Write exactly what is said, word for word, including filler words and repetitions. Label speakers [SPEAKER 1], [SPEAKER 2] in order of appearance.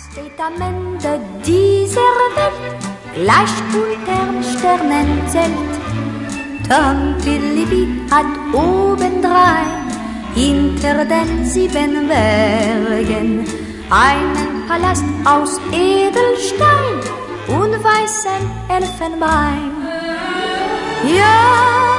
[SPEAKER 1] Steht am Ende dieser Welt, gleich unterm Sternenzelt. Tom Philippi hat obendrein, hinter den sieben Bergen, einen Palast aus Edelstein und weißem Elfenbein. Ja,